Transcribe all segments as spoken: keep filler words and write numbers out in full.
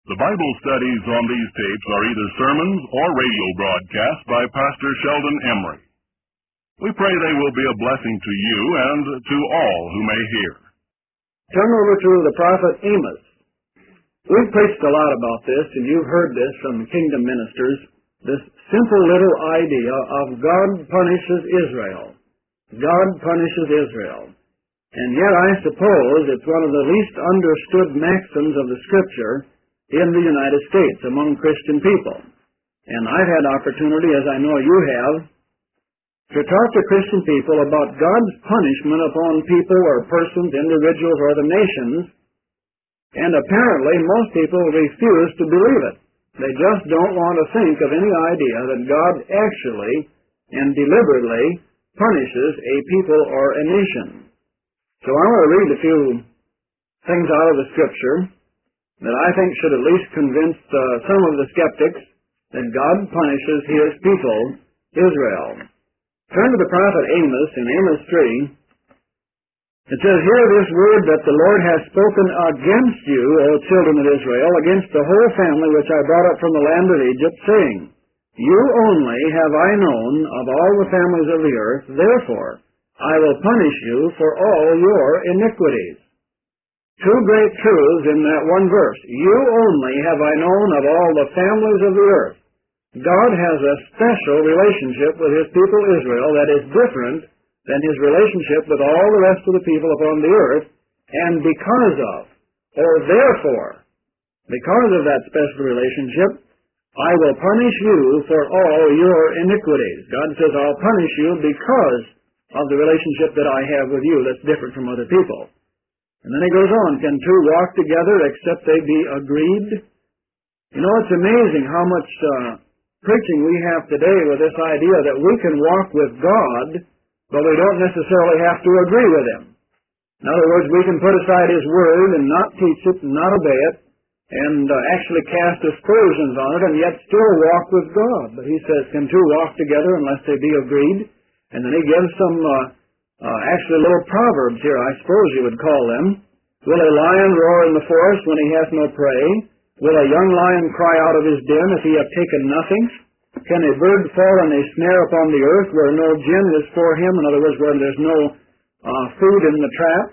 The Bible studies on these tapes are either sermons or radio broadcasts by Pastor Sheldon Emery. We pray they will be a blessing to you and to all who may hear. Turn over to the prophet Amos. We've preached a lot about this, and you've heard this from kingdom ministers, this simple little idea of God punishes Israel. God punishes Israel. And yet I suppose it's one of the least understood maxims of the Scripture in the United States among Christian people. And I've had opportunity, as I know you have, to talk to Christian people about God's punishment upon people or persons, individuals, or the nations, and apparently most people refuse to believe it. They just don't want to think of any idea that God actually and deliberately punishes a people or a nation. So I want to read a few things out of the Scripture that I think should at least convince uh, some of the skeptics that God punishes His people, Israel. Turn to the prophet Amos in Amos three. It says, "Hear this word that the Lord has spoken against you, O children of Israel, against the whole family which I brought up from the land of Egypt, saying, You only have I known of all the families of the earth, therefore I will punish you for all your iniquities." Two great truths in that one verse. You only have I known of all the families of the earth. God has a special relationship with His people Israel that is different than His relationship with all the rest of the people upon the earth, and because of, or therefore, because of that special relationship, I will punish you for all your iniquities. God says, I'll punish you because of the relationship that I have with you that's different from other people. And then he goes on, can two walk together except they be agreed? You know, it's amazing how much uh, preaching we have today with this idea that we can walk with God, but we don't necessarily have to agree with Him. In other words, we can put aside His Word and not teach it and not obey it, and uh, actually cast aspersions on it, and yet still walk with God. But he says, can two walk together unless they be agreed? And then he gives some uh, uh, actually little proverbs here, I suppose you would call them. Will a lion roar in the forest when he has no prey? Will a young lion cry out of his den if he have taken nothing? Can a bird fall in a snare upon the earth where no gin is for him? In other words, where there's no uh, food in the trap?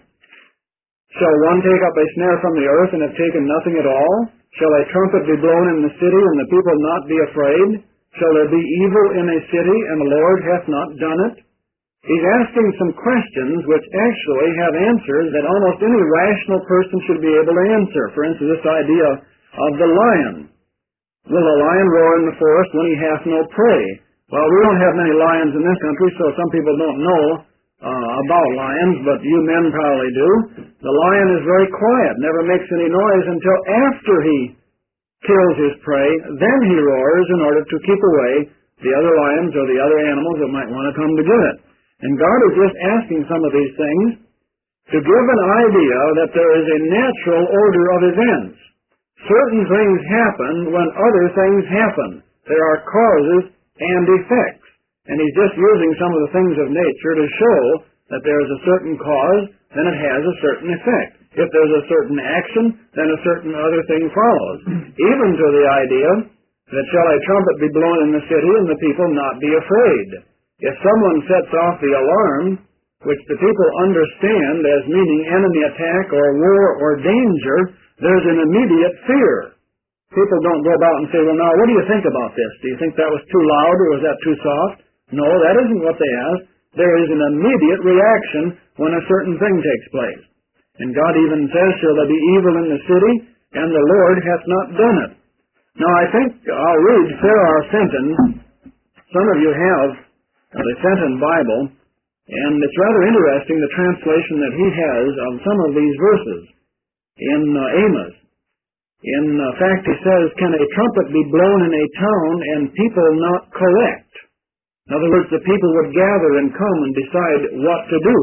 Shall one take up a snare from the earth and have taken nothing at all? Shall a trumpet be blown in the city and the people not be afraid? Shall there be evil in a city and the Lord hath not done it? He's asking some questions which actually have answers that almost any rational person should be able to answer. For instance, this idea of the lion. Will a lion roar in the forest when he hath no prey? Well, we don't have many lions in this country, so some people don't know uh, about lions, but you men probably do. The lion is very quiet, never makes any noise until after he kills his prey. Then he roars in order to keep away the other lions or the other animals that might want to come to get it. And God is just asking some of these things to give an idea that there is a natural order of events. Certain things happen when other things happen. There are causes and effects. And He's just using some of the things of nature to show that there is a certain cause, then it has a certain effect. If there's a certain action, then a certain other thing follows. Even to the idea that shall a trumpet be blown in the city and the people not be afraid? If someone sets off the alarm, which the people understand as meaning enemy attack or war or danger, there's an immediate fear. People don't go about and say, well, now, what do you think about this? Do you think that was too loud or was that too soft? No, that isn't what they ask. There is an immediate reaction when a certain thing takes place. And God even says, shall there be evil in the city? And the Lord hath not done it. Now, I think I'll read Farrar Fenton. Some of you have the Fenton Bible, and it's rather interesting the translation that he has of some of these verses in uh, Amos. In uh, fact, he says, can a trumpet be blown in a town and people not collect? In other words, the people would gather and come and decide what to do.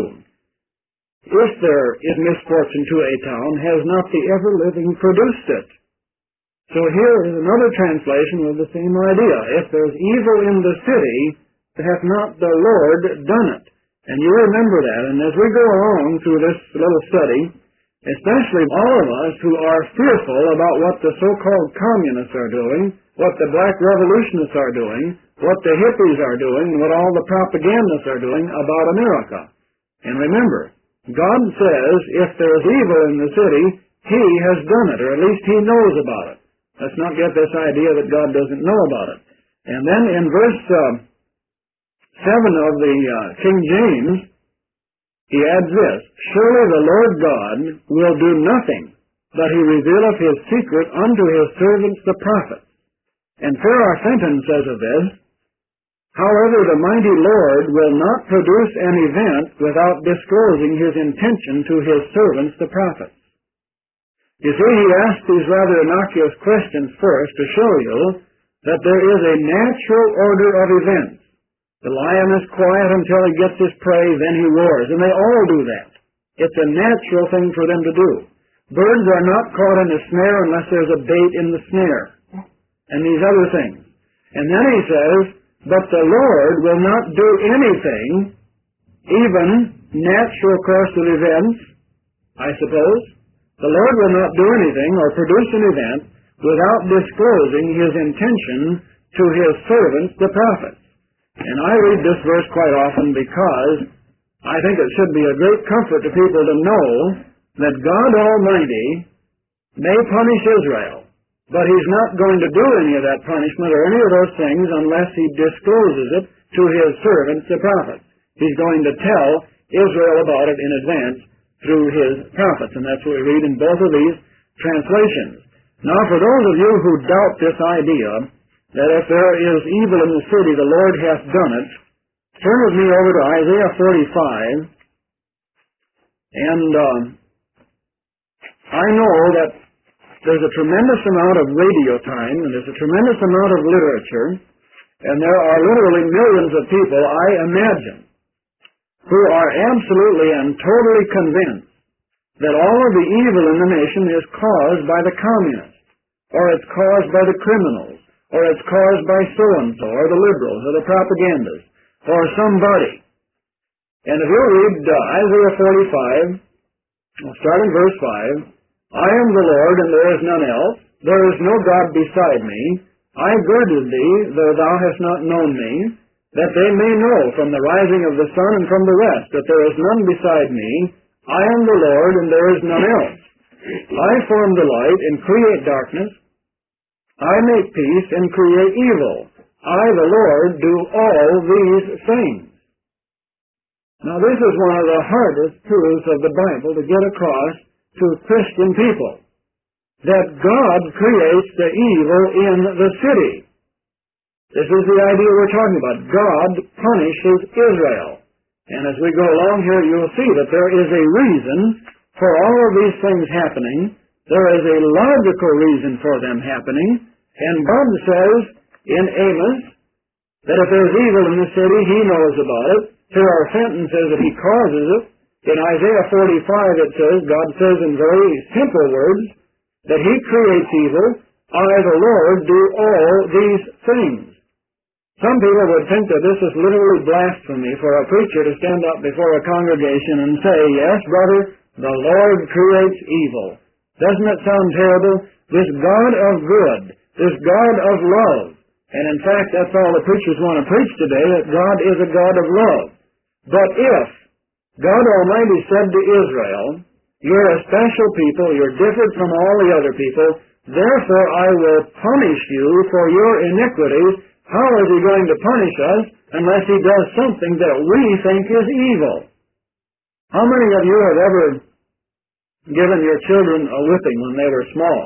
If there is misfortune to a town, has not the ever-living produced it? So here is another translation of the same idea. If there's evil in the city, hath not the Lord done it? And you remember that. And as we go along through this little study, especially all of us who are fearful about what the so-called communists are doing, what the black revolutionists are doing, what the hippies are doing, and what all the propagandists are doing about America. And remember, God says if there's evil in the city, He has done it, or at least He knows about it. Let's not get this idea that God doesn't know about it. And then in verse uh, seven of the uh, King James, he adds this, surely the Lord God will do nothing, but He revealeth His secret unto His servants the prophets. And Farrar Fenton says of this, however, the mighty Lord will not produce an event without disclosing His intention to His servants the prophets. You see, he asked these rather innocuous questions first to show you that there is a natural order of events. The lion is quiet until he gets his prey, then he roars, and they all do that. It's a natural thing for them to do. Birds are not caught in a snare unless there's a bait in the snare, and these other things. And then he says, but the Lord will not do anything, even natural course of events, I suppose. The Lord will not do anything or produce an event without disclosing His intention to His servants, the prophets. And I read this verse quite often because I think it should be a great comfort to people to know that God Almighty may punish Israel, but He's not going to do any of that punishment or any of those things unless He discloses it to His servants, the prophets. He's going to tell Israel about it in advance through His prophets, and that's what we read in both of these translations. Now, for those of you who doubt this idea that if there is evil in the city, the Lord hath done it, turn with me over to Isaiah forty-five, and um, I know that there's a tremendous amount of radio time, and there's a tremendous amount of literature, and there are literally millions of people, I imagine, who are absolutely and totally convinced that all of the evil in the nation is caused by the communists, or it's caused by the criminals, or it's caused by so-and-so, or the liberals, or the propagandists, or somebody. And if you read uh, Isaiah forty-five, starting verse five, I am the Lord, and there is none else. There is no God beside me. I girded thee, though thou hast not known me, that they may know from the rising of the sun and from the west that there is none beside me. I am the Lord, and there is none else. I form the light and create darkness. I make peace and create evil. I, the Lord, do all these things. Now, this is one of the hardest truths of the Bible to get across to Christian people, that God creates the evil in the city. This is the idea we're talking about. God punishes Israel. And as we go along here, you'll see that there is a reason for all of these things happening. There is a logical reason for them happening. And God says in Amos that if there's evil in the city, He knows about it. Farrar Fenton says that He causes it. In Isaiah forty-five it says, God says in very simple words, that He creates evil. I, the Lord, do all these things. Some people would think that this is literally blasphemy for a preacher to stand up before a congregation and say, yes, brother, the Lord creates evil. Doesn't it sound terrible? This God of good, this God of love. And in fact, that's all the preachers want to preach today, that God is a God of love. But if God Almighty said to Israel, you're a special people, you're different from all the other people, therefore I will punish you for your iniquities. How is He going to punish us unless He does something that we think is evil? How many of you have ever given your children a whipping when they were small?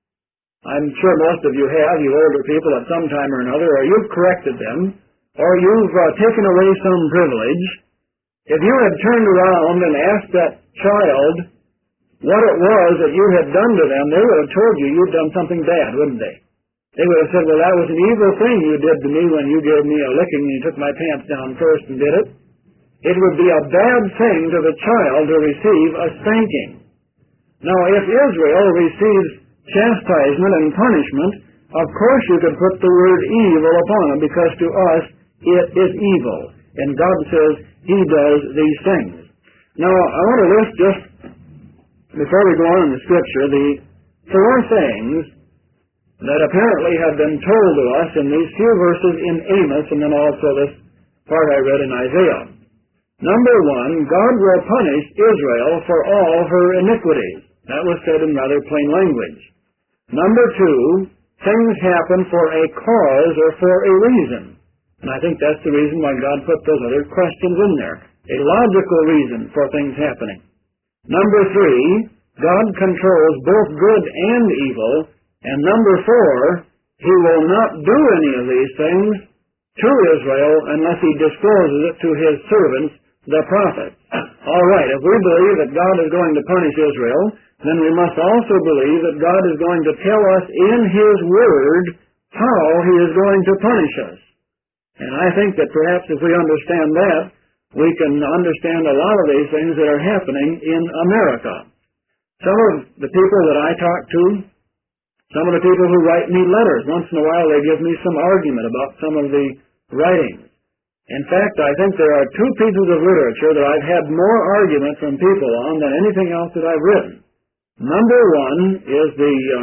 I'm sure most of you have, you older people, at some time or another, or you've corrected them, or you've uh, taken away some privilege. If you had turned around and asked that child what it was that you had done to them, they would have told you you'd done something bad, wouldn't they? They would have said, well, that was an evil thing you did to me when you gave me a licking and you took my pants down first and did it. It would be a bad thing to the child to receive a spanking. Now, if Israel receives chastisement and punishment, of course you could put the word evil upon it, because to us it is evil. And God says He does these things. Now, I want to list just before we go on in the Scripture, the four things that apparently have been told to us in these few verses in Amos, and then also this part I read in Isaiah. Number one, God will punish Israel for all her iniquities. That was said in rather plain language. Number two, things happen for a cause or for a reason. And I think that's the reason why God put those other questions in there. A logical reason for things happening. Number three, God controls both good and evil. And number four, He will not do any of these things to Israel unless He discloses it to His servants, the prophets. All right, if we believe that God is going to punish Israel, then we must also believe that God is going to tell us in His Word how He is going to punish us. And I think that perhaps if we understand that, we can understand a lot of these things that are happening in America. Some of the people that I talk to, some of the people who write me letters, once in a while they give me some argument about some of the writings. In fact, I think there are two pieces of literature that I've had more argument from people on than anything else that I've written. Number one is the um,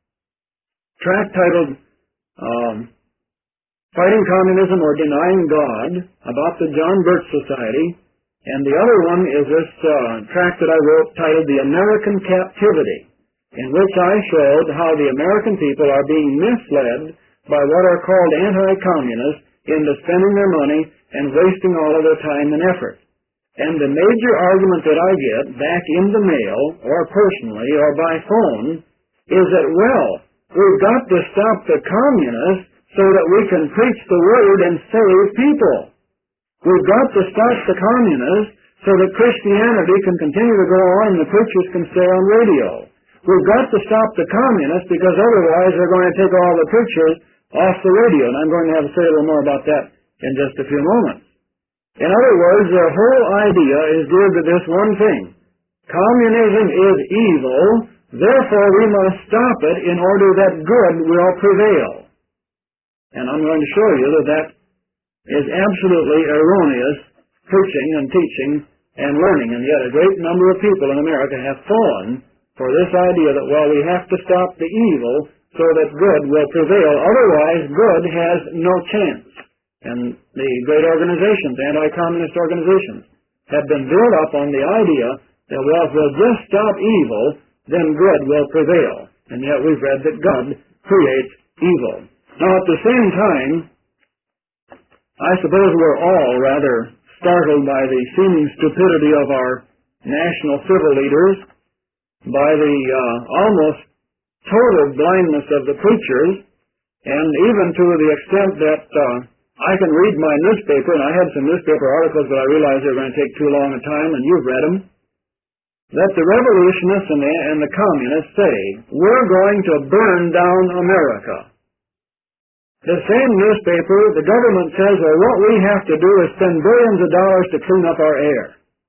tract titled um, Fighting Communism or Denying God, about the John Birch Society, and the other one is this uh, tract that I wrote titled The American Captivity, in which I showed how the American people are being misled by what are called anti-communists into spending their money and wasting all of their time and effort. And the major argument that I get back in the mail, or personally, or by phone, is that, well, we've got to stop the communists so that we can preach the Word and save people. We've got to stop the communists so that Christianity can continue to go on and the preachers can stay on radio. We've got to stop the communists because otherwise they're going to take all the preachers off the radio. And I'm going to have to say a little more about that in just a few moments. In other words, their whole idea is geared to this one thing. Communism is evil, therefore we must stop it in order that good will prevail. And I'm going to show you that that is absolutely erroneous preaching and teaching and learning. And yet a great number of people in America have fallen for this idea that, well, we have to stop the evil so that good will prevail. Otherwise, good has no chance. And the great organizations, anti-communist organizations, have been built up on the idea that, well, if we'll just stop evil, then good will prevail. And yet we've read that God creates evil. Now, at the same time, I suppose we're all rather startled by the seeming stupidity of our national civil leaders, by the uh, almost total blindness of the preachers, and even to the extent that uh, I can read my newspaper, and I had some newspaper articles, but I realized they were going to take too long a time, and you've read them, that the revolutionists and the, and the communists say, we're going to burn down America. The same newspaper, the government says, well, what we have to do is spend billions of dollars to clean up our air.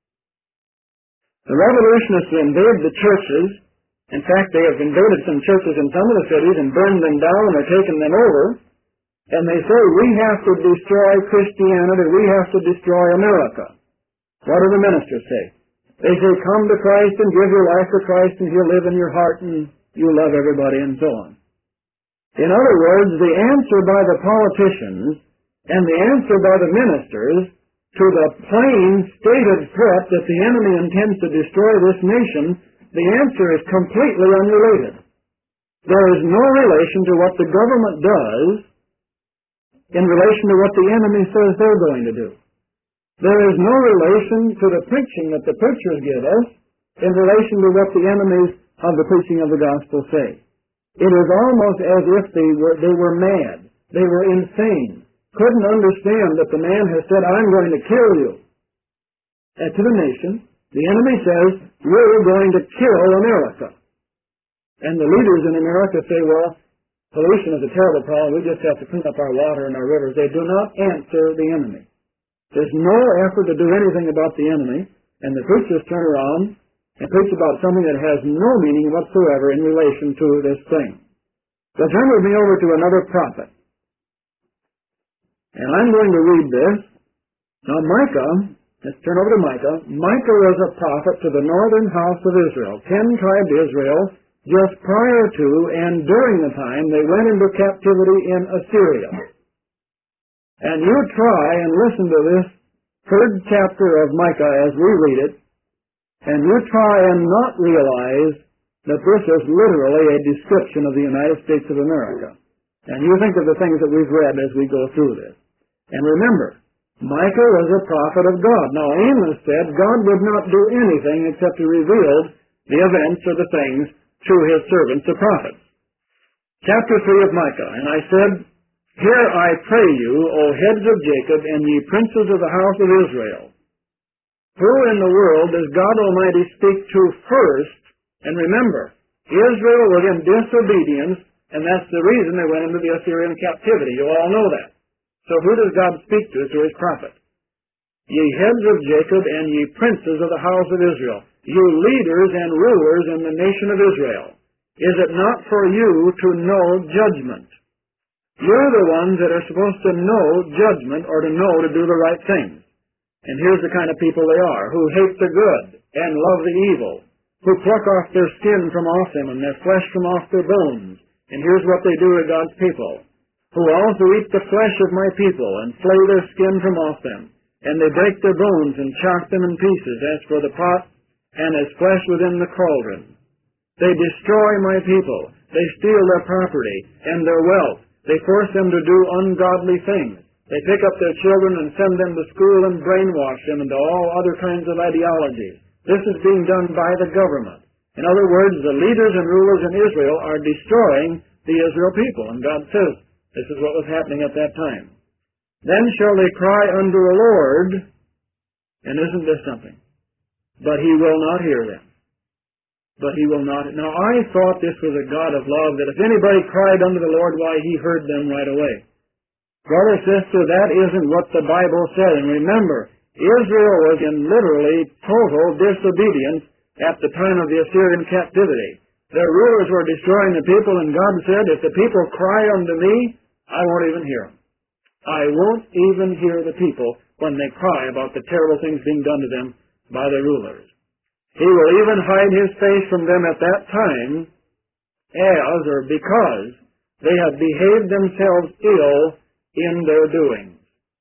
The revolutionists invade the churches. In fact, they have invaded some churches in some of the cities and burned them down or taken them over. And they say, we have to destroy Christianity, we have to destroy America. What do the ministers say? They say, come to Christ and give your life to Christ and He'll live in your heart and you love everybody and so on. In other words, the answer by the politicians and the answer by the ministers to the plain stated threat that the enemy intends to destroy this nation, the answer is completely unrelated. There is no relation to what the government does in relation to what the enemy says they're going to do. There is no relation to the preaching that the preachers give us in relation to what the enemies of the preaching of the gospel say. It is almost as if they were, they were mad. They were insane. Couldn't understand that the man has said, I'm going to kill you. And to the nation, the enemy says, we're going to kill America. And the leaders in America say, well, pollution is a terrible problem. We just have to clean up our water and our rivers. They do not answer the enemy. There's no effort to do anything about the enemy. And the preachers turn around and preach about something that has no meaning whatsoever in relation to this thing. So turn with me over to another prophet. And I'm going to read this. Now Micah let's turn over to Micah. Micah was a prophet to the northern house of Israel, ten tribes Israel, just prior to and during the time they went into captivity in Assyria. And you try and listen to this third chapter of Micah as we read it, and you try and not realize that this is literally a description of the United States of America. And you think of the things that we've read as we go through this. And remember, Micah was a prophet of God. Now Amos said God would not do anything except to reveal the events or the things through his servants, the prophets. Chapter three of Micah, and I said, Hear, I pray you, O heads of Jacob, and ye princes of the house of Israel. Who in the world does God Almighty speak to first? And remember, Israel was in disobedience, and that's the reason they went into the Assyrian captivity. You all know that. So who does God speak to through his prophet? Ye heads of Jacob, and ye princes of the house of Israel, you leaders and rulers in the nation of Israel, is it not for you to know judgment? You're the ones that are supposed to know judgment or to know to do the right things. And here's the kind of people they are, who hate the good and love the evil, who pluck off their skin from off them and their flesh from off their bones. And here's what they do to God's people, who also eat the flesh of my people and flay their skin from off them. And they break their bones and chop them in pieces, as for the pot and as flesh within the cauldron. They destroy my people. They steal their property and their wealth. They force them to do ungodly things. They pick up their children and send them to school and brainwash them into all other kinds of ideologies. This is being done by the government. In other words, the leaders and rulers in Israel are destroying the Israel people. And God says this is what was happening at that time. Then shall they cry unto the Lord, and isn't this something? But he will not hear them. But he will not. Now I thought this was a God of love, that if anybody cried unto the Lord, why, he heard them right away. Brother, sister, that isn't what the Bible said. And remember, Israel was in literally total disobedience at the time of the Assyrian captivity. Their rulers were destroying the people, and God said, if the people cry unto me, I won't even hear them. I won't even hear the people when they cry about the terrible things being done to them by their rulers. He will even hide his face from them at that time as or because they have behaved themselves ill in their doings.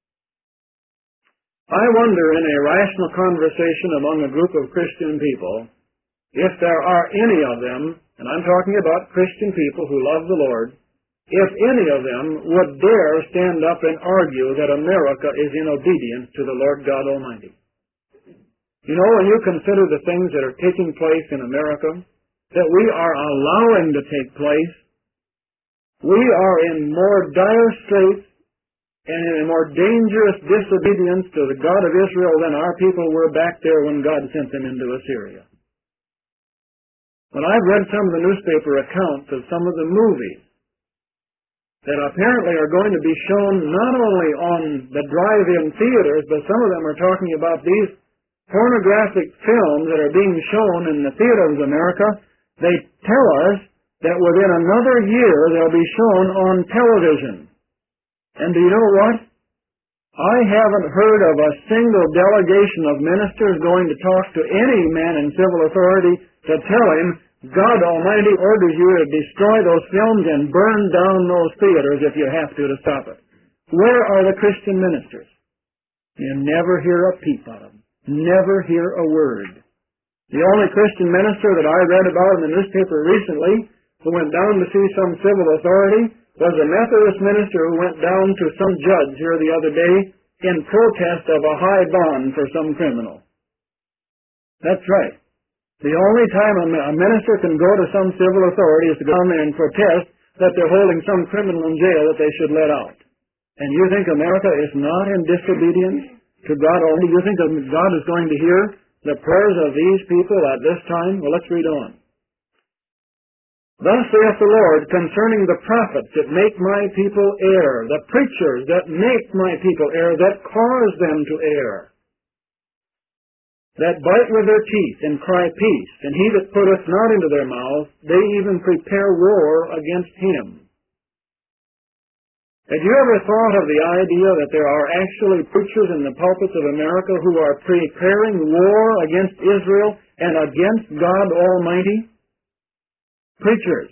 I wonder, in a rational conversation among a group of Christian people, if there are any of them, and I'm talking about Christian people who love the Lord, if any of them would dare stand up and argue that America is in obedience to the Lord God Almighty. You know, when you consider the things that are taking place in America, that we are allowing to take place, we are in more dire straits and in a more dangerous disobedience to the God of Israel than our people were back there when God sent them into Assyria. When I've read some of the newspaper accounts of some of the movies that apparently are going to be shown not only on the drive-in theaters, but some of them are talking about these pornographic films that are being shown in the theaters of America, they tell us that within another year they'll be shown on television. And do you know what? I haven't heard of a single delegation of ministers going to talk to any man in civil authority to tell him, God Almighty orders you to destroy those films and burn down those theaters if you have to to stop it. Where are the Christian ministers? You never hear a peep out of them. Never hear a word. The only Christian minister that I read about in the newspaper recently who went down to see some civil authority was a Methodist minister who went down to some judge here the other day in protest of a high bond for some criminal. That's right. The only time a minister can go to some civil authority is to go down there and protest that they're holding some criminal in jail that they should let out. And you think America is not in disobedience to God only? You think that God is going to hear the prayers of these people at this time? Well, let's read on. Thus saith the Lord concerning the prophets that make my people err, the preachers that make my people err, that cause them to err, that bite with their teeth and cry peace, and he that putteth not into their mouth, they even prepare war against him. Have you ever thought of the idea that there are actually preachers in the pulpits of America who are preparing war against Israel and against God Almighty? Preachers.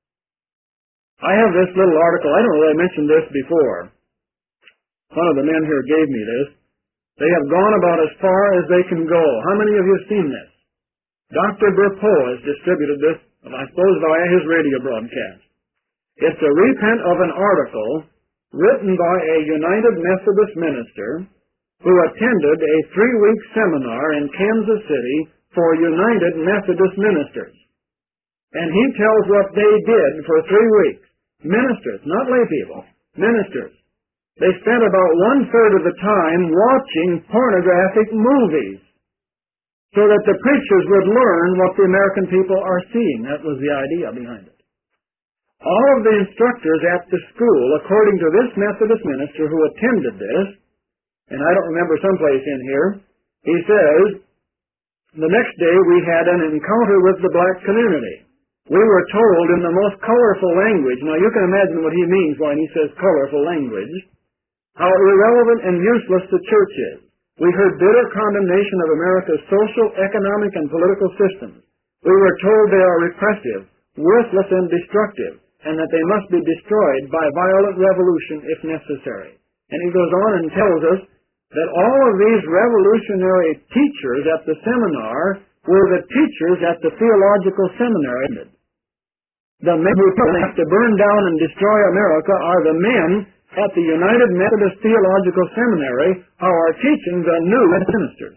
I have this little article. I don't know if I mentioned this before. One of the men here gave me this. They have gone about as far as they can go. How many of you have seen this? Doctor Burpo has distributed this, I suppose, via his radio broadcast. It's a reprint of an article written by a United Methodist minister who attended a three-week seminar in Kansas City for United Methodist ministers. And he tells what they did for three weeks. Ministers, not lay people, ministers. They spent about one-third of the time watching pornographic movies so that the preachers would learn what the American people are seeing. That was the idea behind it. All of the instructors at the school, according to this Methodist minister who attended this, and I don't remember someplace in here, he says, the next day we had an encounter with the black community. We were told in the most colorful language, now you can imagine what he means when he says colorful language, how irrelevant and useless the church is. We heard bitter condemnation of America's social, economic, and political systems. We were told they are repressive, worthless, and destructive, and that they must be destroyed by violent revolution if necessary. And he goes on and tells us that all of these revolutionary teachers at the seminar were the teachers at the theological seminary. The men who have to burn down and destroy America are the men at the United Methodist Theological Seminary who are teaching the new ministers.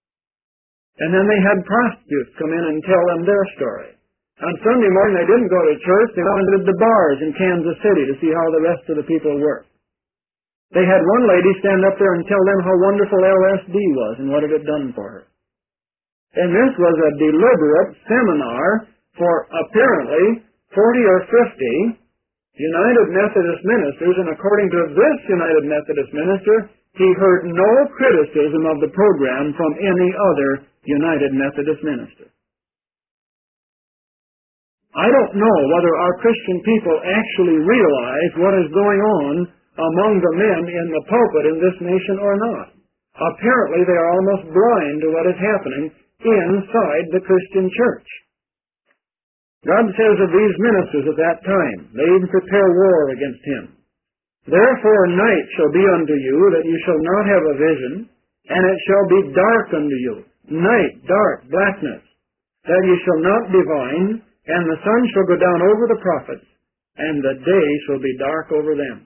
And then they had prostitutes come in and tell them their story. On Sunday morning they didn't go to church, they went to the bars in Kansas City to see how the rest of the people worked. They had one lady stand up there and tell them how wonderful L S D was and what it had done for her. And this was a deliberate seminar for apparently forty or fifty United Methodist ministers, and according to this United Methodist minister, he heard no criticism of the program from any other United Methodist minister. I don't know whether our Christian people actually realize what is going on among the men in the pulpit in this nation or not. Apparently they are almost blind to what is happening inside the Christian church. God says of these ministers at that time, they even prepare war against him. Therefore night shall be unto you, that you shall not have a vision, and it shall be dark unto you. Night, dark, blackness, that ye shall not divine, and the sun shall go down over the prophets, and the day shall be dark over them.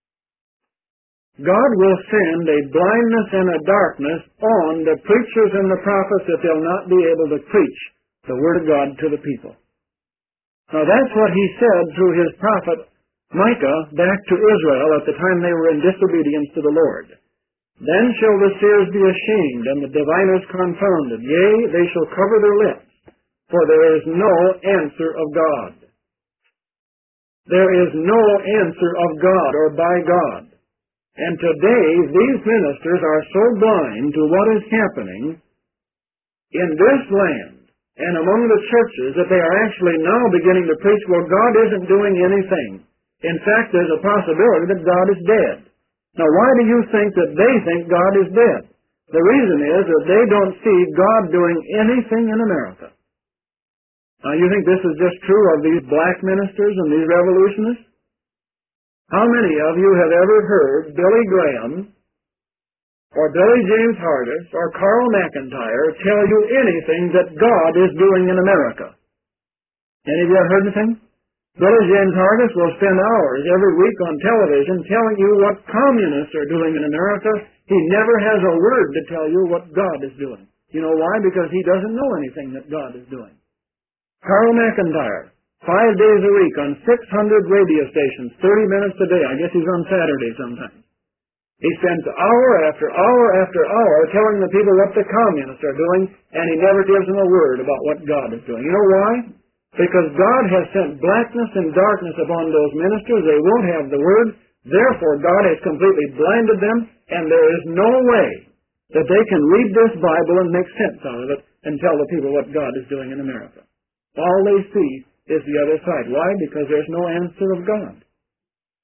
God will send a blindness and a darkness on the preachers and the prophets that they'll not be able to preach the Word of God to the people. Now that's what he said through his prophet Micah back to Israel at the time they were in disobedience to the Lord. Then shall the seers be ashamed, and the diviners confounded. Yea, they shall cover their lips, for there is no answer of God. There is no answer of God or by God. And today, these ministers are so blind to what is happening in this land and among the churches that they are actually now beginning to preach, well, God isn't doing anything. In fact, there's a possibility that God is dead. Now, why do you think that they think God is dead? The reason is that they don't see God doing anything in America. Now, you think this is just true of these black ministers and these revolutionists? How many of you have ever heard Billy Graham or Billy James Hargis or Carl McIntyre tell you anything that God is doing in America? Any of you ever heard anything? Billy James Hargis will spend hours every week on television telling you what communists are doing in America. He never has a word to tell you what God is doing. You know why? Because he doesn't know anything that God is doing. Carl McIntyre, five days a week on six hundred radio stations, thirty minutes a day. I guess he's on Saturday sometimes. He spends hour after hour after hour telling the people what the communists are doing, and he never gives them a word about what God is doing. You know why? Because God has sent blackness and darkness upon those ministers. They won't have the word. Therefore, God has completely blinded them, and there is no way that they can read this Bible and make sense out of it and tell the people what God is doing in America. All they see is the other side. Why? Because there's no answer of God.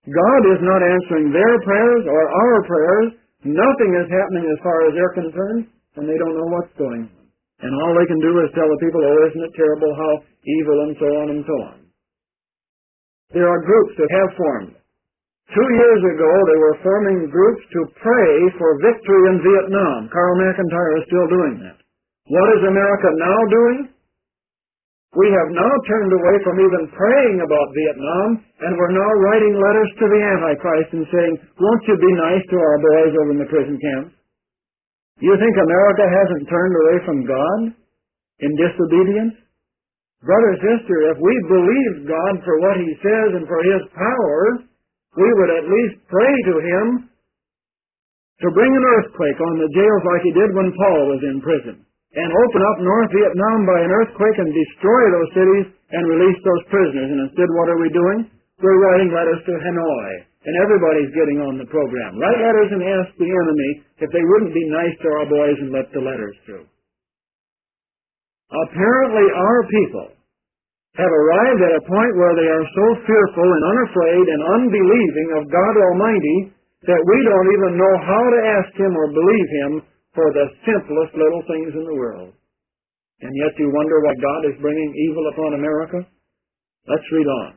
God is not answering their prayers or our prayers. Nothing is happening as far as they're concerned, and they don't know what's going on. And all they can do is tell the people, oh, isn't it terrible how evil and so on and so on. There are groups that have formed. Two years ago, they were forming groups to pray for victory in Vietnam. Carl McIntyre is still doing that. What is America now doing? We have now turned away from even praying about Vietnam, and we're now writing letters to the Antichrist and saying, won't you be nice to our boys over in the prison camps? You think America hasn't turned away from God in disobedience? Brother, sister, if we believed God for what He says and for His power, we would at least pray to Him to bring an earthquake on the jails like He did when Paul was in prison, and open up North Vietnam by an earthquake and destroy those cities and release those prisoners. And instead, what are we doing? We're writing letters to Hanoi, and everybody's getting on the program. Write letters and ask the enemy if they wouldn't be nice to our boys and let the letters through. Apparently, our people have arrived at a point where they are so fearful and unafraid and unbelieving of God Almighty that we don't even know how to ask Him or believe Him for the simplest little things in the world. And yet you wonder why God is bringing evil upon America? Let's read on.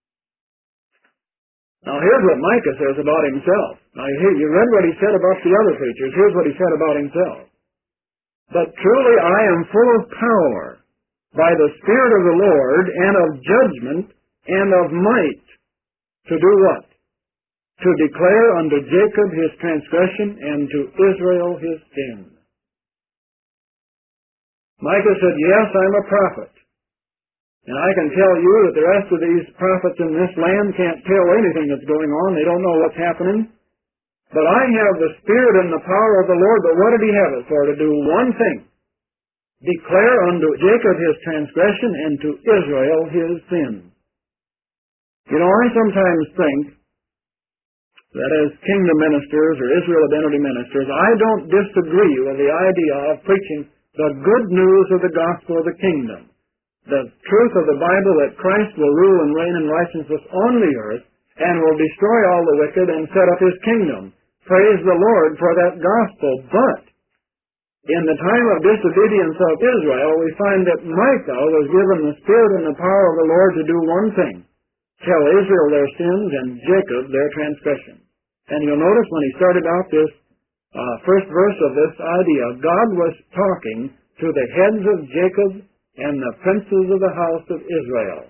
Now here's what Micah says about himself. Now here, you read what he said about the other preachers. Here's what he said about himself. But truly I am full of power by the Spirit of the Lord and of judgment and of might. To do what? To declare unto Jacob his transgression and to Israel his sin. Micah said, yes, I'm a prophet. And I can tell you that the rest of these prophets in this land can't tell anything that's going on. They don't know what's happening. But I have the Spirit and the power of the Lord. But what did He have it for? To do one thing. Declare unto Jacob his transgression and to Israel his sin. You know, I sometimes think that as kingdom ministers or Israel identity ministers, I don't disagree with the idea of preaching the good news of the gospel of the kingdom. The truth of the Bible that Christ will rule and reign in righteousness on the earth and will destroy all the wicked and set up His kingdom. Praise the Lord for that gospel. But in the time of disobedience of Israel, we find that Micah was given the Spirit and the power of the Lord to do one thing. Tell Israel their sins and Jacob their transgressions. And you'll notice when he started out this uh, first verse of this idea, God was talking to the heads of Jacob and the princes of the house of Israel.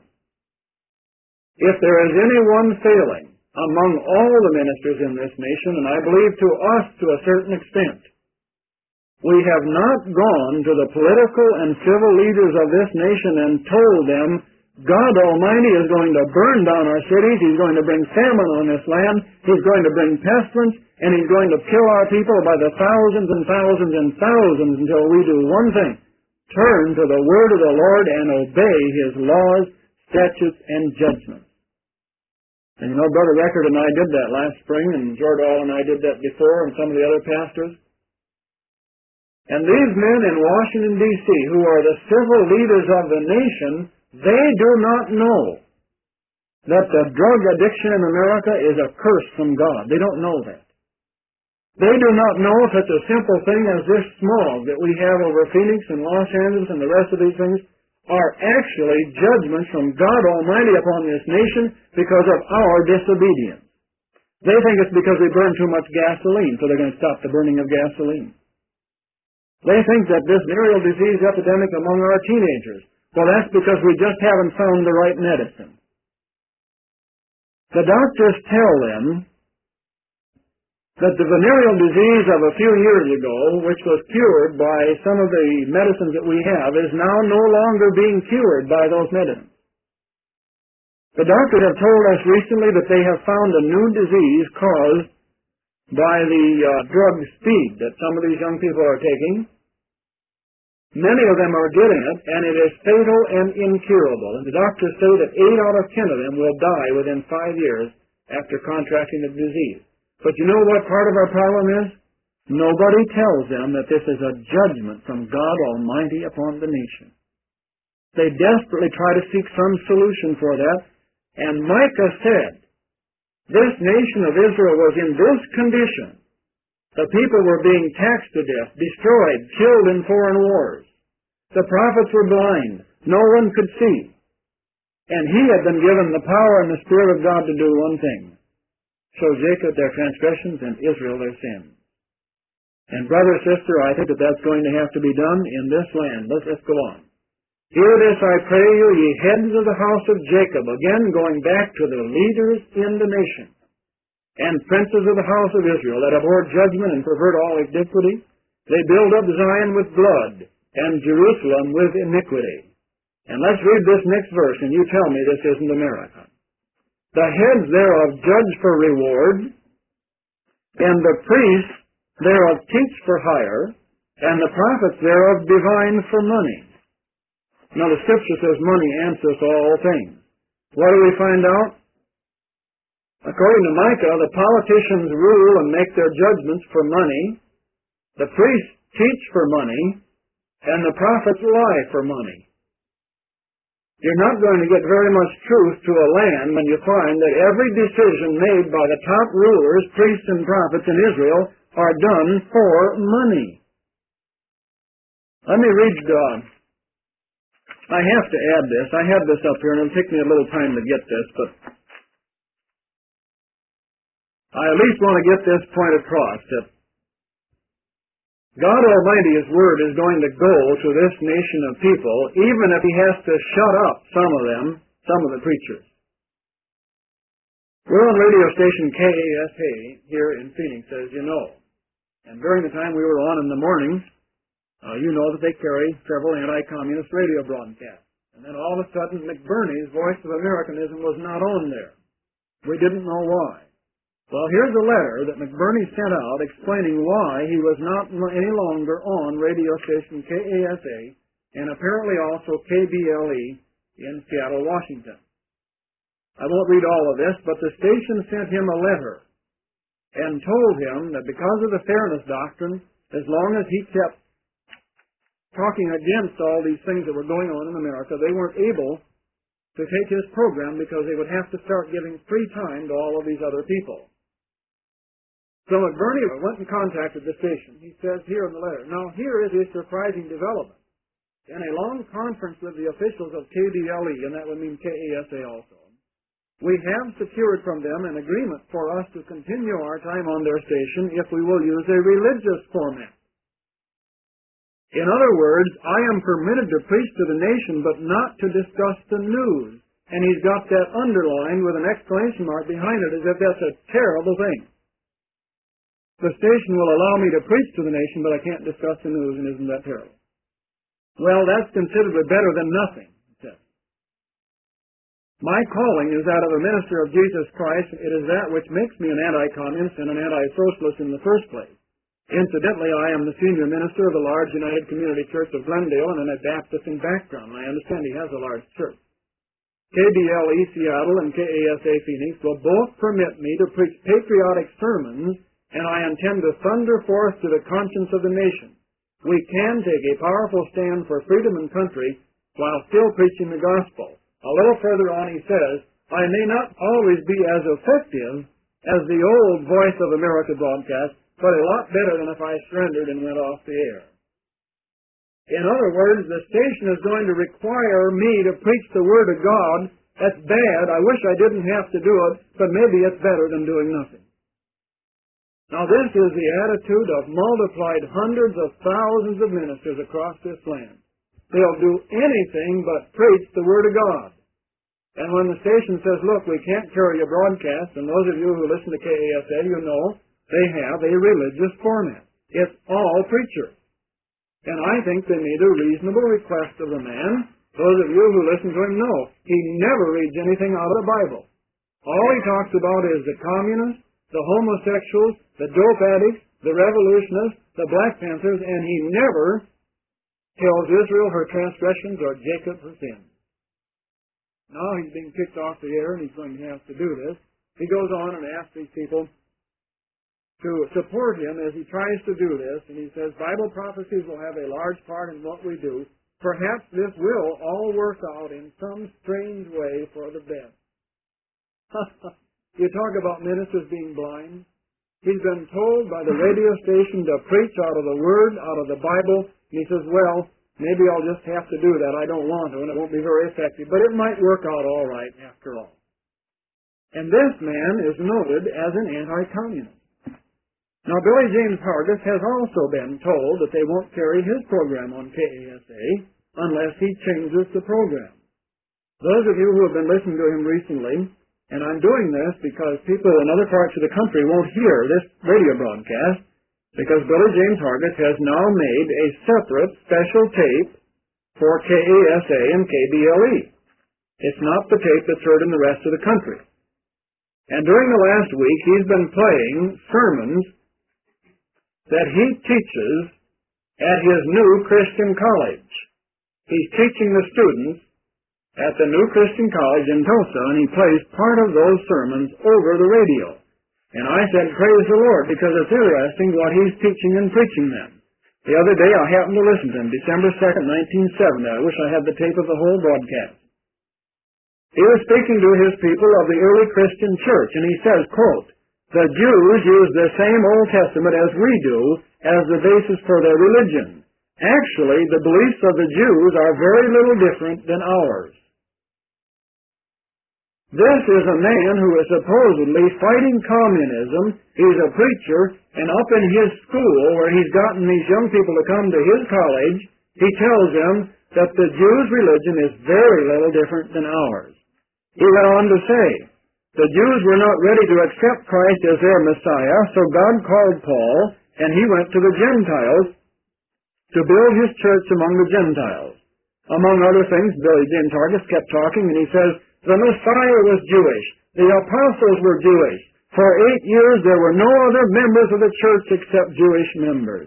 If there is any one failing among all the ministers in this nation, and I believe to us to a certain extent, we have not gone to the political and civil leaders of this nation and told them, God Almighty is going to burn down our cities, He's going to bring famine on this land, He's going to bring pestilence, and He's going to kill our people by the thousands and thousands and thousands until we do one thing. Turn to the word of the Lord and obey His laws, statutes, and judgments. And you know, Brother Record and I did that last spring, and Jordahl and I did that before, and some of the other pastors. And these men in Washington, D C, who are the civil leaders of the nation, they do not know that the drug addiction in America is a curse from God. They don't know that. They do not know such a simple thing as this smog that we have over Phoenix and Los Angeles and the rest of these things are actually judgments from God Almighty upon this nation because of our disobedience. They think it's because we burn too much gasoline, so they're going to stop the burning of gasoline. They think that this venereal disease epidemic among our teenagers, well, that's because we just haven't found the right medicine. The doctors tell them that the venereal disease of a few years ago, which was cured by some of the medicines that we have, is now no longer being cured by those medicines. The doctors have told us recently that they have found a new disease caused by the uh, drug speed that some of these young people are taking. Many of them are getting it, and it is fatal and incurable. And the doctors say that eight out of ten of them will die within five years after contracting the disease. But you know what part of our problem is? Nobody tells them that this is a judgment from God Almighty upon the nation. They desperately try to seek some solution for that, and Micah said This nation of Israel was in this condition. The people were being taxed to death, destroyed, killed in foreign wars. The prophets were blind. No one could see. And he had been given the power and the Spirit of God to do one thing: show Jacob their transgressions and Israel their sins. And brother, sister, I think that that's going to have to be done in this land. Let's, let's go on. Hear this, I pray you, ye heads of the house of Jacob, again going back to the leaders in the nation, and princes of the house of Israel, that abhor judgment and pervert all iniquity. They build up Zion with blood, and Jerusalem with iniquity. And let's read this next verse, and you tell me this isn't America. The heads thereof judge for reward, and the priests thereof teach for hire, and the prophets thereof divine for money. Now the Scripture says money answers all things. What do we find out? According to Micah, the politicians rule and make their judgments for money, the priests teach for money, and the prophets lie for money. You're not going to get very much truth to a land when you find that every decision made by the top rulers, priests, and prophets in Israel are done for money. Let me read, uh, I have to add this. I have this up here, and it'll take me a little time to get this, but I at least want to get this point across, that God Almighty's Word is going to go to this nation of people, even if He has to shut up some of them, some of the preachers. We're on radio station K A S A here in Phoenix, as you know. And during the time we were on in the mornings, uh, you know that they carry several anti-communist radio broadcasts. And then all of a sudden, McBurney's Voice of Americanism was not on there. We didn't know why. Well, here's a letter that McBurney sent out explaining why he was not any longer on radio station K A S A and apparently also K B L E in Seattle, Washington. I won't read all of this, but the station sent him a letter and told him that because of the fairness doctrine, as long as he kept talking against all these things that were going on in America, they weren't able to take his program because they would have to start giving free time to all of these other people. So McBurney went and contacted the station. He says here in the letter, now here is a surprising development. In a long conference with the officials of K B L E, and that would mean K A S A also, we have secured from them an agreement for us to continue our time on their station if we will use a religious format. In other words, I am permitted to preach to the nation, but not to discuss the news. And he's got that underlined with an exclamation mark behind it, as if that's a terrible thing. The station will allow me to preach to the nation, but I can't discuss the news, and isn't that terrible? Well, that's considerably better than nothing, he says. My calling is that of a minister of Jesus Christ. It is that which makes me an anti-communist and an anti-socialist in the first place. Incidentally, I am the senior minister of the large United Community Church of Glendale and a Baptist in background. I understand he has a large church. K B L E Seattle and K A S A Phoenix will both permit me to preach patriotic sermons, and I intend to thunder forth to the conscience of the nation. We can take a powerful stand for freedom and country while still preaching the gospel. A little further on he says, I may not always be as effective as the old Voice of America broadcast, but a lot better than if I surrendered and went off the air. In other words, the station is going to require me to preach the Word of God. That's bad. I wish I didn't have to do it, but maybe it's better than doing nothing. Now, this is the attitude of multiplied hundreds of thousands of ministers across this land. They'll do anything but preach the Word of God. And when the station says, look, we can't carry a broadcast, and those of you who listen to K A S A, you know, they have a religious format. It's all preacher. And I think they made a reasonable request of the man. Those of you who listen to him know he never reads anything out of the Bible. All he talks about is the communists, the homosexuals, the dope addicts, the revolutionists, the Black Panthers, and he never tells Israel her transgressions or Jacob her sins. Now he's being kicked off the air and he's going to have to do this. He goes on and asks these people to support him as he tries to do this, and he says, Bible prophecies will have a large part in what we do. Perhaps this will all work out in some strange way for the best. You talk about ministers being blind. He's been told by the radio station to preach out of the Word, out of the Bible. And he says, well, maybe I'll just have to do that. I don't want to, and it won't be very effective. But it might work out all right after all. And this man is noted as an anti-communist. Now, Billy James Hargis has also been told that they won't carry his program on K A S A unless he changes the program. Those of you who have been listening to him recently, and I'm doing this because people in other parts of the country won't hear this radio broadcast, because Billy James Hargis has now made a separate special tape for K A S A and K B L E. It's not the tape that's heard in the rest of the country. And during the last week, he's been playing sermons that he teaches at his new Christian college. He's teaching the students at the new Christian college in Tulsa, and he plays part of those sermons over the radio. And I said, praise the Lord, because it's interesting what he's teaching and preaching then. The other day I happened to listen to him, December second, nineteen seventy. I wish I had the tape of the whole broadcast. He was speaking to his people of the early Christian church, and he says, quote, the Jews use the same Old Testament as we do as the basis for their religion. Actually, the beliefs of the Jews are very little different than ours. This is a man who is supposedly fighting communism. He's a preacher, and up in his school, where he's gotten these young people to come to his college, he tells them that the Jews' religion is very little different than ours. He went on to say, the Jews were not ready to accept Christ as their Messiah, so God called Paul, and he went to the Gentiles to build his church among the Gentiles. Among other things, Billy James Hargis kept talking, and he says, the Messiah was Jewish. The apostles were Jewish. For eight years there were no other members of the church except Jewish members.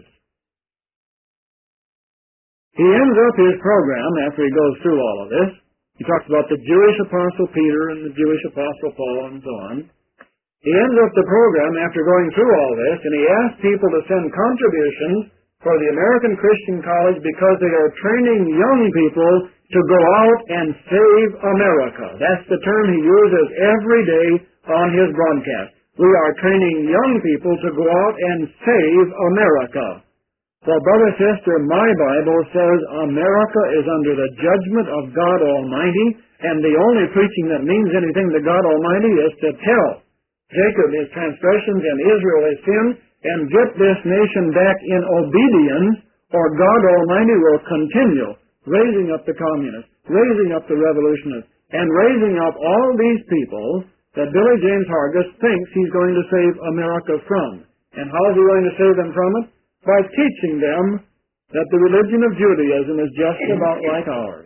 He ends up his program after he goes through all of this. He talks about the Jewish apostle Peter and the Jewish apostle Paul and so on. He ends up the program after going through all this, and he asks people to send contributions for the American Christian College because they are training young people to go out and save America. That's the term he uses every day on his broadcast. We are training young people to go out and save America. Well, brother, sister, my Bible says America is under the judgment of God Almighty, and the only preaching that means anything to God Almighty is to tell Jacob his transgressions and Israel his sin, and get this nation back in obedience, or God Almighty will continue raising up the communists, raising up the revolutionists, and raising up all these people that Billy James Hargis thinks he's going to save America from. And how is he going to save them from it? By teaching them that the religion of Judaism is just about like ours.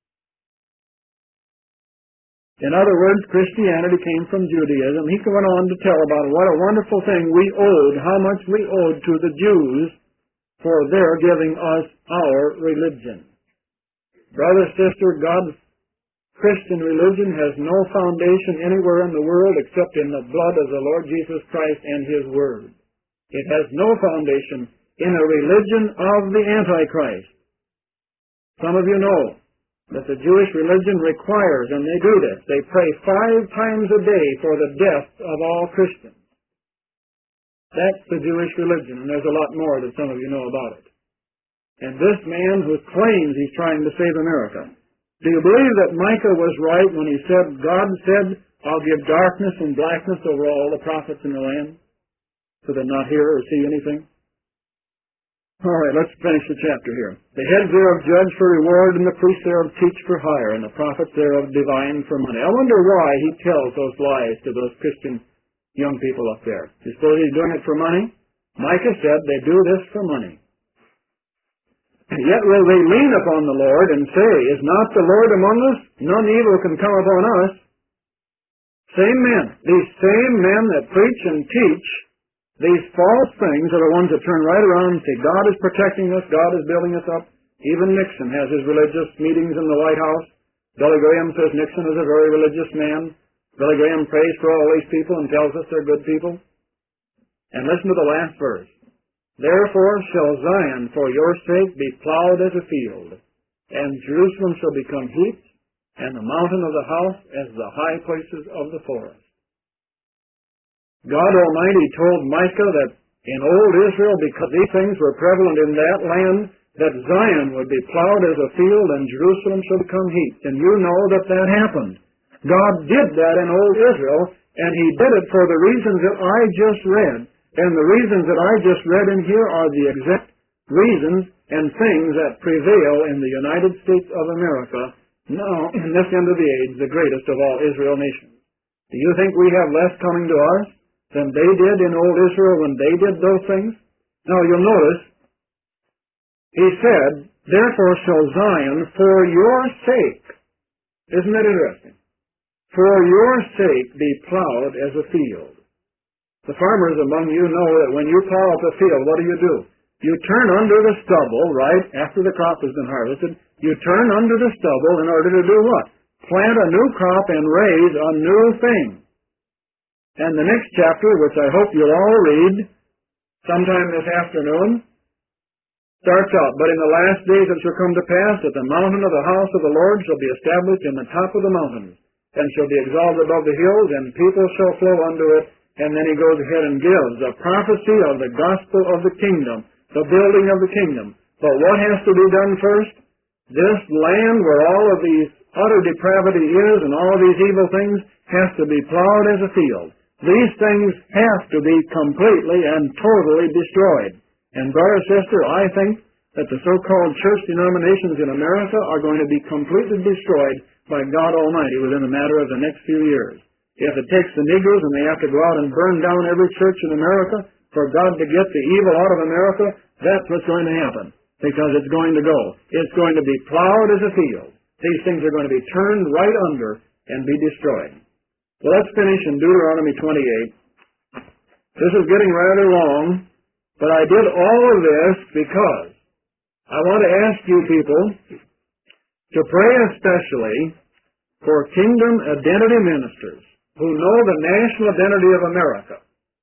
In other words, Christianity came from Judaism. He went on to tell about what a wonderful thing we owed, how much we owed to the Jews for their giving us our religion. Brother, sister, God's Christian religion has no foundation anywhere in the world except in the blood of the Lord Jesus Christ and His Word. It has no foundation in a religion of the Antichrist. Some of you know that the Jewish religion requires, and they do this, they pray five times a day for the death of all Christians. That's the Jewish religion, and there's a lot more that some of you know about it. And this man who claims he's trying to save America, do you believe that Micah was right when he said, God said, I'll give darkness and blackness over all the prophets in the land, so they not hear or see anything? All right, let's finish the chapter here. The heads thereof judge for reward, and the priests thereof teach for hire, and the prophets thereof divine for money. I wonder why he tells those lies to those Christian young people up there. You suppose he's doing it for money? Micah said they do this for money. Yet will they lean upon the Lord and say, is not the Lord among us? None evil can come upon us. Same men, these same men that preach and teach these false things are the ones that turn right around and say, God is protecting us, God is building us up. Even Nixon has his religious meetings in the White House. Billy Graham says Nixon is a very religious man. Billy Graham prays for all these people and tells us they're good people. And listen to the last verse. Therefore shall Zion for your sake be plowed as a field, and Jerusalem shall become heaps, and the mountain of the house as the high places of the forest. God Almighty told Micah that in old Israel, because these things were prevalent in that land, that Zion would be plowed as a field and Jerusalem should become heaped. And you know that that happened. God did that in old Israel, and He did it for the reasons that I just read. And the reasons that I just read in here are the exact reasons and things that prevail in the United States of America now, in this end of the age, the greatest of all Israel nations. Do you think we have less coming to us than they did in old Israel when they did those things? Now you'll notice, He said, therefore shall Zion for your sake, isn't that interesting? For your sake be plowed as a field. The farmers among you know that when you plow up a field, what do you do? You turn under the stubble, right, after the crop has been harvested, you turn under the stubble in order to do what? Plant a new crop and raise a new thing. And the next chapter, which I hope you'll all read sometime this afternoon, starts out, but in the last days it shall come to pass that the mountain of the house of the Lord shall be established in the top of the mountains, and shall be exalted above the hills, and people shall flow unto it. And then he goes ahead and gives a prophecy of the gospel of the kingdom, the building of the kingdom. But what has to be done first? This land where all of these utter depravity is and all of these evil things has to be plowed as a field. These things have to be completely and totally destroyed. And brother, sister, I think that the so-called church denominations in America are going to be completely destroyed by God Almighty within a matter of the next few years. If it takes the Negroes and they have to go out and burn down every church in America for God to get the evil out of America, that's what's going to happen, because it's going to go. It's going to be plowed as a field. These things are going to be turned right under and be destroyed. Well, let's finish in Deuteronomy twenty-eight. This is getting rather long, but I did all of this because I want to ask you people to pray especially for kingdom identity ministers who know the national identity of America,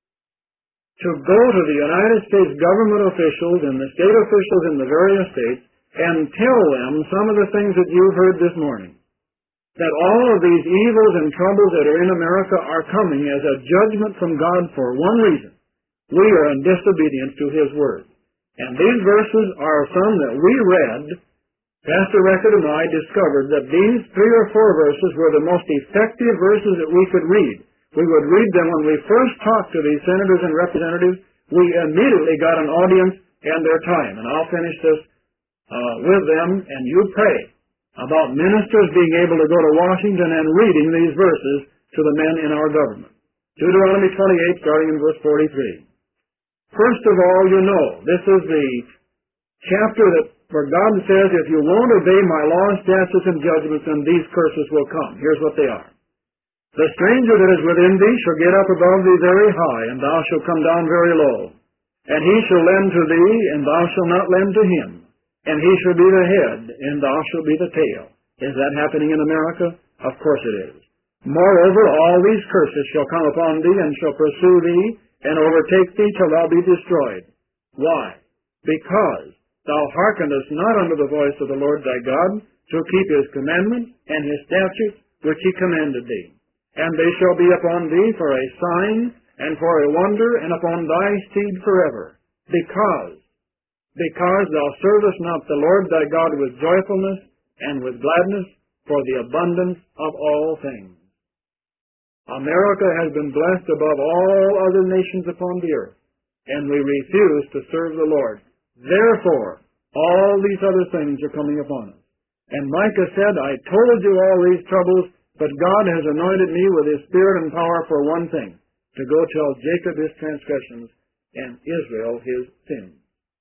to go to the United States government officials and the state officials in the various states and tell them some of the things that you've heard this morning. That all of these evils and troubles that are in America are coming as a judgment from God for one reason. We are in disobedience to His Word. And these verses are some that we read. Pastor Record and I discovered that these three or four verses were the most effective verses that we could read. We would read them when we first talked to these senators and representatives. We immediately got an audience and their time. And I'll finish this uh, with them, and you pray about ministers being able to go to Washington and reading these verses to the men in our government. Deuteronomy twenty-eight, starting in verse forty-three. First of all, you know, this is the chapter that where God says, if you won't obey my laws, statutes, and judgments, then these curses will come. Here's what they are. The stranger that is within thee shall get up above thee very high, and thou shalt come down very low. And he shall lend to thee, and thou shalt not lend to him. And he shall be the head, and thou shalt be the tail. Is that happening in America? Of course it is. Moreover, all these curses shall come upon thee, and shall pursue thee, and overtake thee till thou be destroyed. Why? Because thou hearkenest not unto the voice of the Lord thy God, to keep his commandments and his statutes which he commanded thee. And they shall be upon thee for a sign and for a wonder, and upon thy seed forever. Because, because thou servest not the Lord thy God with joyfulness and with gladness for the abundance of all things. America has been blessed above all other nations upon the earth, and we refuse to serve the Lord. Therefore, all these other things are coming upon us. And Micah said, I told you all these troubles, but God has anointed me with his spirit and power for one thing, to go tell Jacob his transgressions and Israel his sins.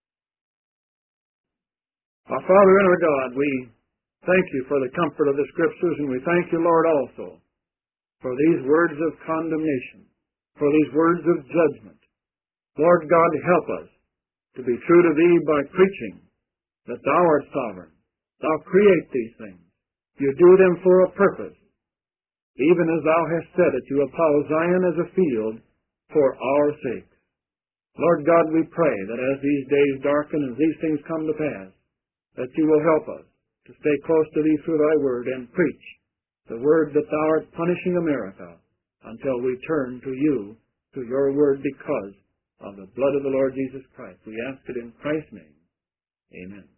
Our Father and our God, we thank you for the comfort of the Scriptures, and we thank you, Lord, also for these words of condemnation, for these words of judgment. Lord God, help us to be true to thee by preaching that thou art sovereign. Thou create these things. You do them for a purpose. Even as thou hast said it, you will plow Zion as a field for our sakes. Lord God, we pray that as these days darken, as these things come to pass, that you will help us to stay close to thee through thy word and preach the word that thou art punishing America until we turn to you, to your word because of the blood of the Lord Jesus Christ. We ask it in Christ's name. Amen.